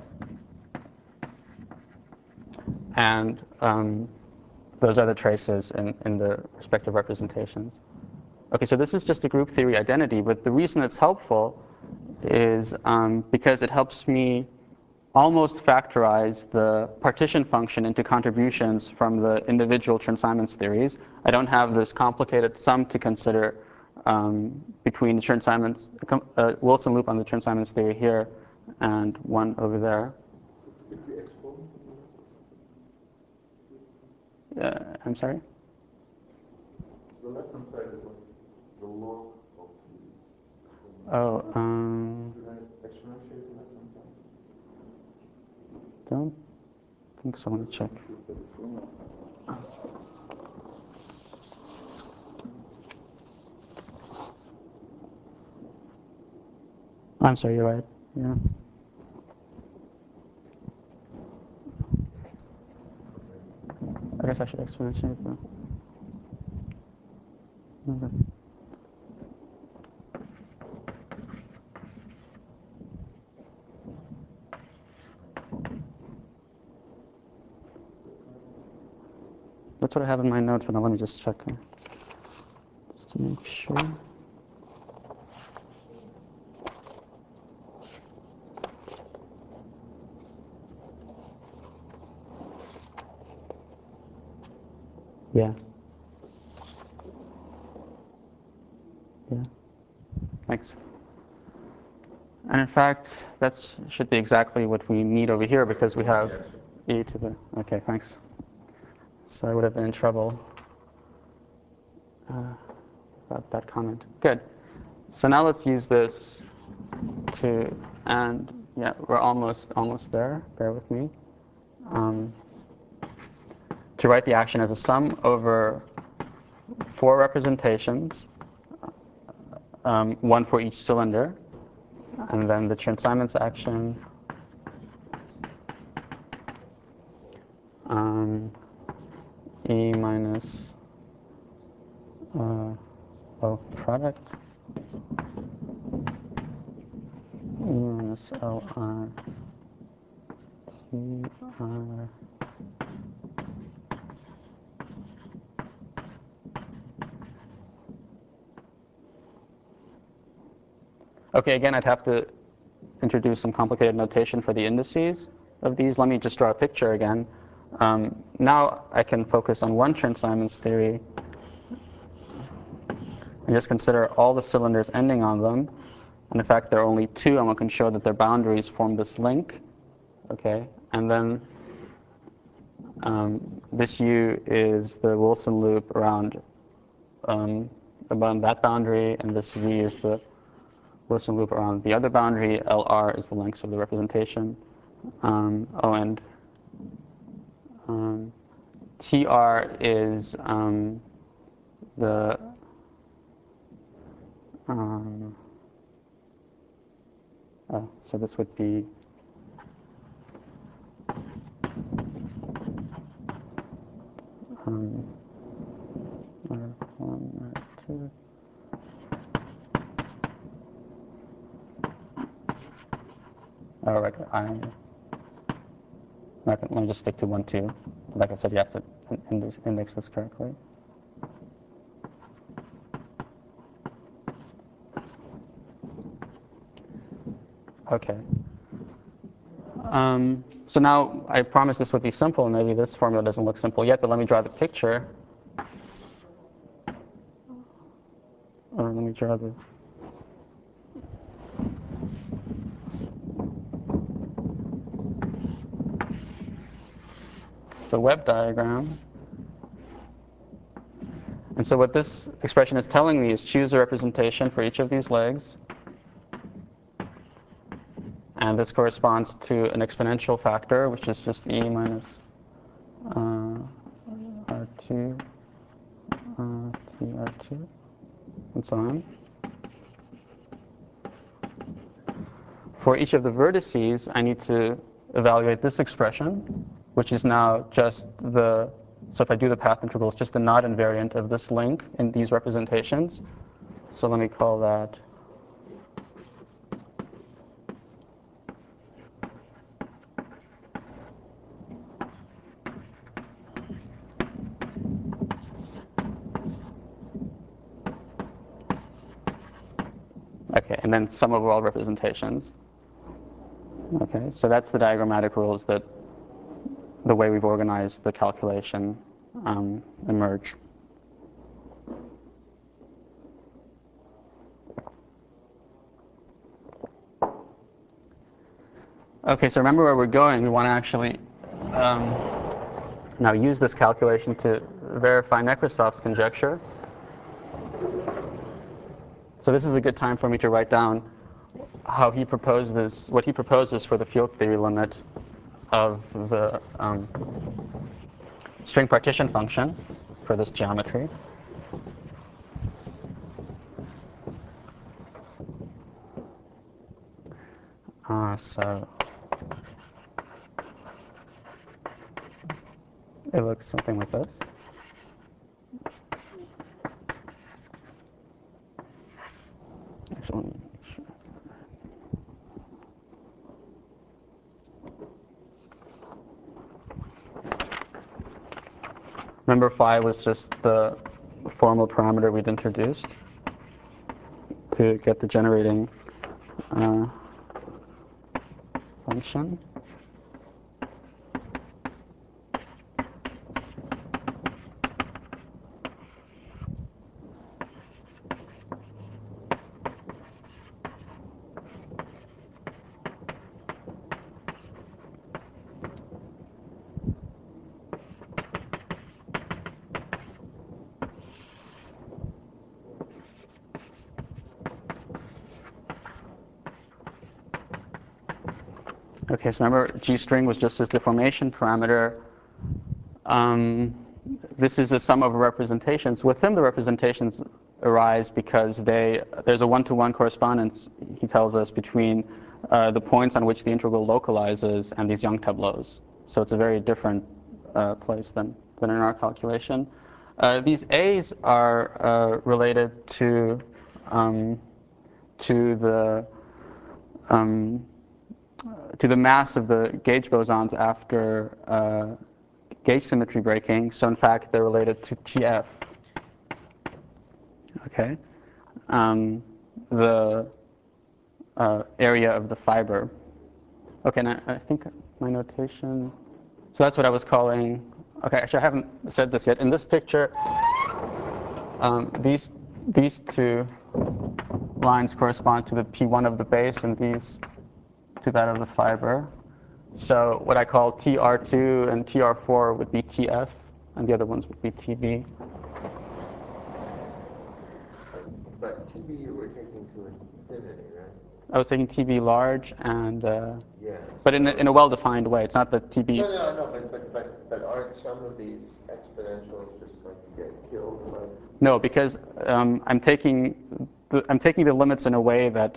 And those are the traces in the respective representations. Okay, so this is just a group theory identity, but the reason it's helpful is because it helps me almost factorize the partition function into contributions from the individual Chern-Simons theories. I don't have this complicated sum to consider between the Chern-Simons, Wilson loop on the Chern-Simons theory here and one over there. Is the exponent? I'm sorry? The left-hand side is like the log of the... Oh, Did I exponentiate the left-hand side? don't think so. Let me check. I'm sorry, you're right. Yeah. I guess I should exponentiate that. Okay. That's what I have in my notes, but now let me just check just to make sure. Yeah. Yeah. Thanks. And in fact, that should be exactly what we need over here because we have e to the... Okay, thanks. So I would have been in trouble about that comment. Good. So now let's use this to, and yeah, we're almost there. Bear with me. To write the action as a sum over 4 representations, one for each cylinder, and then the Chern-Simons action E minus product E minus LR TR. Okay, again, I'd have to introduce some complicated notation for the indices of these. Let me just draw a picture again. Now I can focus on one Chern-Simons theory and just consider all the cylinders ending on them. And in fact, there are only 2, and we can show that their boundaries form this link. Okay, and then This U is the Wilson loop around that boundary, and this V is the Wilson loop around the other boundary. LR is the length of the representation. And TR is the so this would be R1, R2. All right, let me just stick to 1, 2. Like I said, you have to index this correctly. Okay. So now I promised this would be simple. Maybe this formula doesn't look simple yet, but let me draw the picture. Or let me draw the web diagram. And so what this expression is telling me is choose a representation for each of these legs. And this corresponds to an exponential factor, which is just e minus r2, tr2, and so on. For each of the vertices, I need to evaluate this expression, which is now just the, so if I do the path integral, it's just the knot invariant of this link in these representations. So let me call that okay, and then sum of all representations. Okay, so that's the diagrammatic rules that the way we've organized the calculation emerge. Okay, so remember where we're going. We want to actually now use this calculation to verify Nekratov's conjecture. So this is a good time for me to write down how he proposes, what he proposes for the field theory limit of the string partition function for this geometry. So it looks something like this. Actually, let me make sure. Remember, phi was just the formal parameter we'd introduced to get the generating function. Okay, so remember, G string was just this deformation parameter. This is a sum of representations. Within the representations arise because there's a one-to-one correspondence, he tells us, between the points on which the integral localizes and these Young tableaus. So it's a very different place than in our calculation. These A's are related to the mass of the gauge bosons after gauge symmetry breaking. So in fact, they're related to TF. Okay, the area of the fiber. Okay, and I think my notation. So that's what I was calling. Okay, actually, I haven't said this yet. In this picture, these two lines correspond to the P1 of the base, and these to that of the fiber. So what I call TR2 and TR4 would be TF, and the other ones would be TB. But TB you were taking to infinity, right? I was taking TB large and, Yeah. but in a well-defined way. It's not that TB. No, but aren't some of these exponentials just going to get killed by? No, because I'm taking the limits in a way that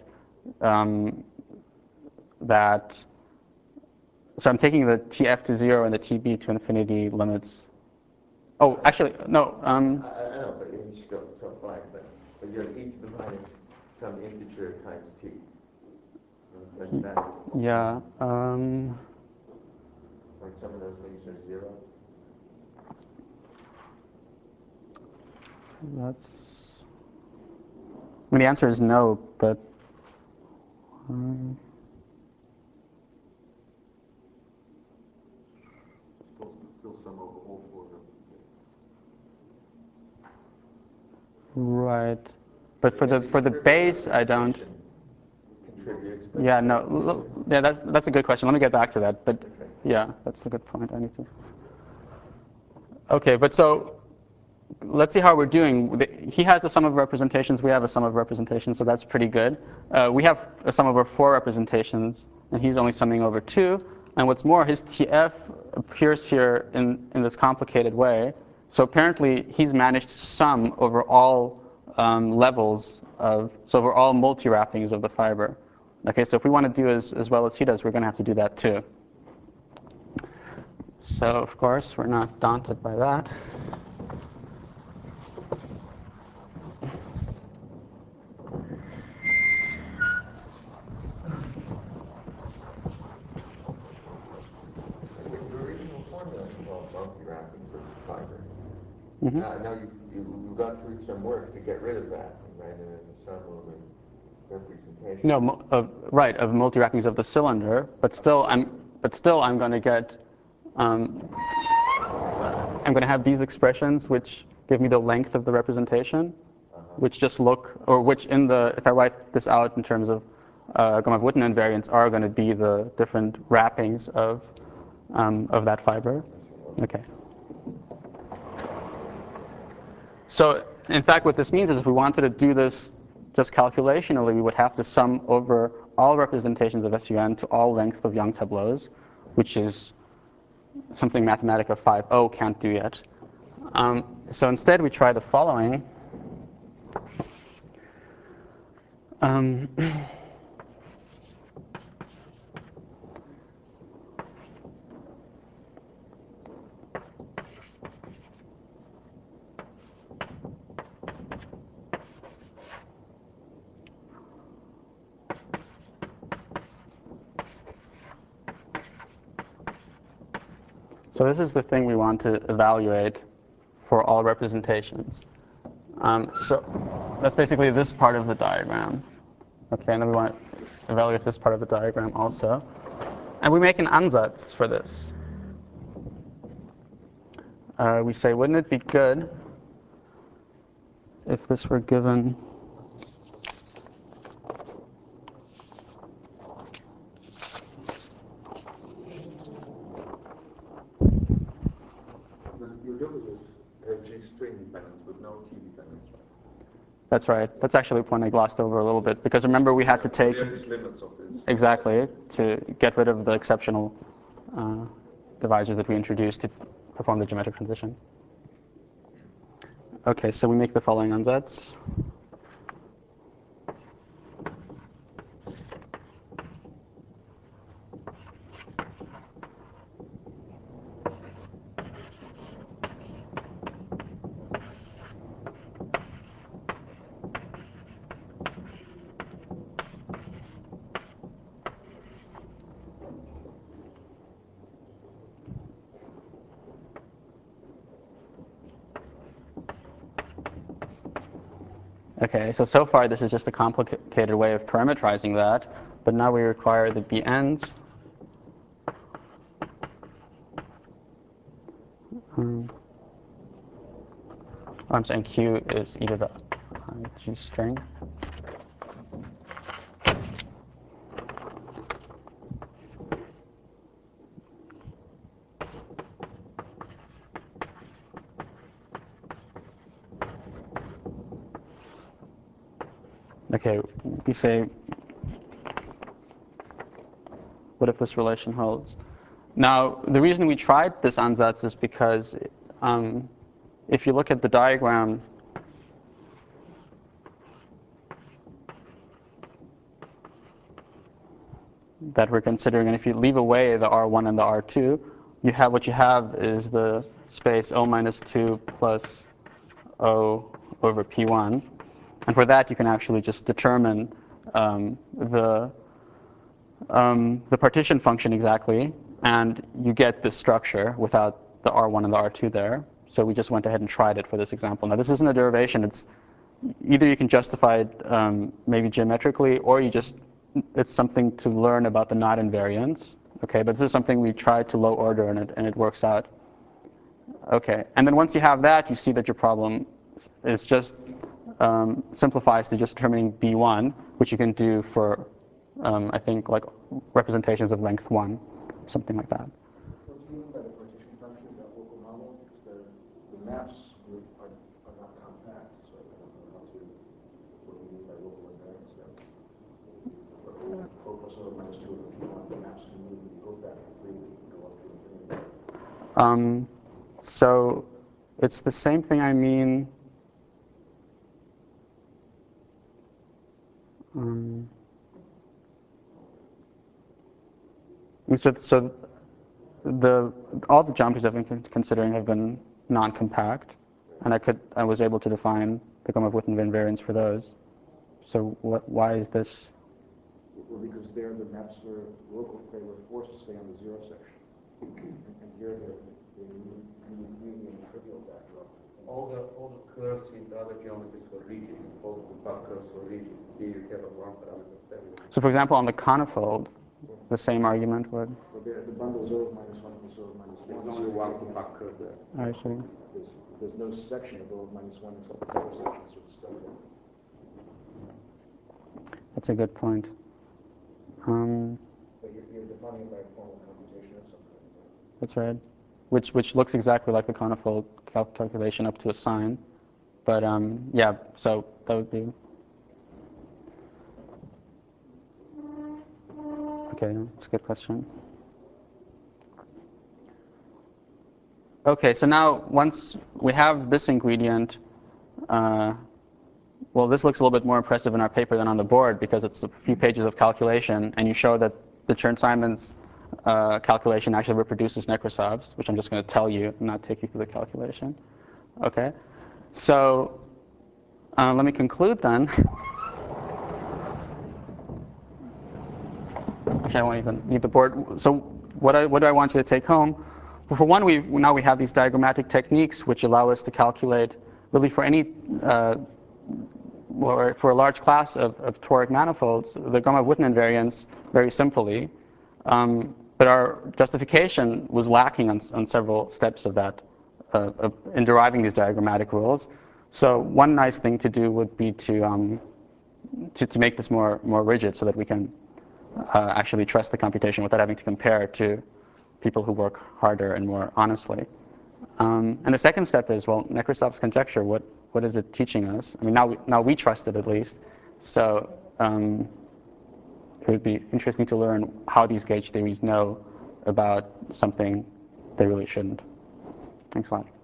so I'm taking the TF to 0 and the TB to infinity limits. Oh, actually, no. I know, but you're still so fine. But you're e to the minus some integer times t. Like that. Yeah. Like some of those things are 0. That's. I mean, the answer is no, but. Still some of all four of them. Right. But for the base, I don't. Contributes. Yeah, no. Yeah, that's a good question. Let me get back to that. But yeah, that's a good point. I need to. Okay, but so let's see how we're doing. He has the sum of representations. We have a sum of representations, so that's pretty good. We have a sum over 4 representations, and he's only summing over 2. And what's more, his TF appears here in this complicated way. So apparently, he's managed to sum over all levels so over all multi-wrappings of the fiber. Okay, so if we want to do as well as he does, we're going to have to do that too. So of course, we're not daunted by that. The original formula involved multi-wrappings of the fiber. Mm-hmm. Now you've gone through some work to get rid of that, right? And it's a sum over representation. No, right, of multi-wrappings of the cylinder, but still I'm going to get I'm going to have these expressions which give me the length of the representation, which just look, or which if I write this out in terms of Gromov-Witten invariants, are going to be the different wrappings of that fiber. Okay. So in fact, what this means is if we wanted to do this just calculationally, we would have to sum over all representations of SUN to all lengths of Young tableaus, which is something Mathematica 5.0 can't do yet. So instead, we try the following. So this is the thing we want to evaluate for all representations. So that's basically this part of the diagram. Okay, and then we want to evaluate this part of the diagram also. And we make an ansatz for this. We say, wouldn't it be good if this were given Your job is G string dependence with no T dependence, right? That's right. That's actually a point I glossed over a little bit, because remember we had to take We have these limits of this. exactly to get rid of the exceptional divisors that we introduced to perform the geometric transition. Okay, so we make the following ansatz. Okay, so far this is just a complicated way of parameterizing that, but now we require the BNs. I'm saying Q is e to the G string. okay, we say, what if this relation holds? Now, the reason we tried this ansatz is because if you look at the diagram, that we're considering, and if you leave away the R1 and the R2, what you have is the space O minus 2 plus O over P1. And for that, you can actually just determine the partition function exactly, and you get this structure without the R1 and the R2 there. So we just went ahead and tried it for this example. Now, this isn't a derivation. It's either you can justify it maybe geometrically, or it's something to learn about the knot invariance. Okay, but this is something we tried to low order, and it works out. Okay, and then once you have that, you see that your problem is just simplifies to just determining B1, which you can do for, I think, like representations of length 1, something like that. What do you mean by the partition function, that local model? Because the maps are not compact, so I don't know what do you mean by local invariance there? O plus O minus 2 over P1, the maps can move the O factor freely, go up to infinity. So it's the same thing I mean. So all the geometries I've been considering have been non-compact, and I was able to define the Gromov-Witten invariance for those. So why is this? Well, because there the maps were local, they were forced to stay on the zero section. And here they need medium trivial factor. All the curves in the other geometries were rigid. All the back curves were rigid. Here you have a one parameter family. So for example, on the conifold, the same argument would? But the bundle is O minus 1 plus O minus 1. There's only one compact curve there. I see. There's no section of O minus 1 except the zero sections with the study. That's a good point. But you're defining it by a formal computation or something. That's right. Which looks exactly like the conifold calculation up to a sign. But yeah, so that would be. Okay, that's a good question. Okay, so now once we have this ingredient, well, this looks a little bit more impressive in our paper than on the board because it's a few pages of calculation, and you show that the Chern-Simons calculation actually reproduces Nekrasov's, which I'm just going to tell you and not take you through the calculation. Okay, so let me conclude then. Actually, I won't even need the board. So what do I want you to take home? Well, for one, now we have these diagrammatic techniques which allow us to calculate really for any or for a large class of toric manifolds, the Gromov-Witten invariance very simply. But our justification was lacking on several steps of that, in deriving these diagrammatic rules. So one nice thing to do would be to make this more rigid so that we can actually trust the computation without having to compare it to people who work harder and more honestly. And the second step is, well, Nekrasov's conjecture, what is it teaching us? I mean, now we trust it at least. So it would be interesting to learn how these gauge theories know about something they really shouldn't. Thanks a lot.